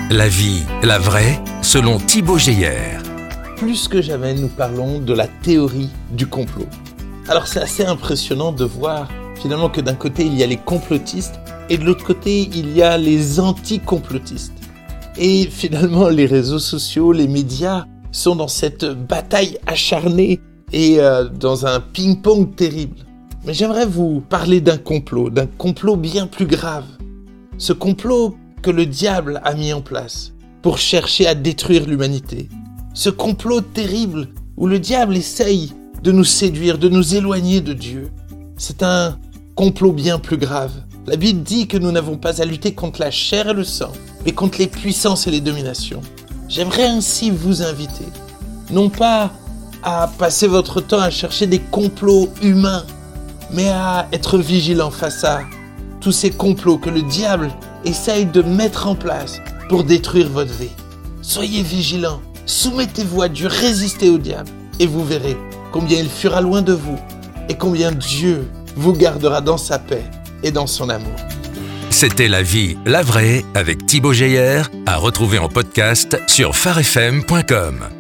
La vie, la vraie, selon Thibaut Geyer. Plus que jamais, nous parlons de la théorie du complot. Alors c'est assez impressionnant de voir finalement que d'un côté il y a les complotistes et de l'autre côté il y a les anti-complotistes. Et finalement les réseaux sociaux, les médias sont dans cette bataille acharnée et dans un ping-pong terrible. Mais j'aimerais vous parler d'un complot bien plus grave. Ce complot que le diable a mis en place pour chercher à détruire l'humanité. Ce complot terrible où le diable essaye de nous séduire, de nous éloigner de Dieu. C'est un complot bien plus grave. La Bible dit que nous n'avons pas à lutter contre la chair et le sang, mais contre les puissances et les dominations. J'aimerais ainsi vous inviter, non pas à passer votre temps à chercher des complots humains, mais à être vigilant face à tous ces complots que le diable essaye de mettre en place pour détruire votre vie. Soyez vigilants, soumettez-vous à Dieu, résistez au diable, et vous verrez combien il fuira loin de vous, et combien Dieu vous gardera dans sa paix et dans son amour. C'était La vie, la vraie, avec Thibaut Geyer, à retrouver en podcast sur pharefm.com.